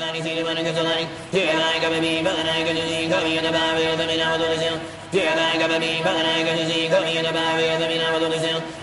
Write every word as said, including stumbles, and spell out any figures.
にするものこそない。自由ないかべびばかないかじじ神よの場合をためなことですよ。自由ないかべびばかないかじじ神よの場合をためなことですよ。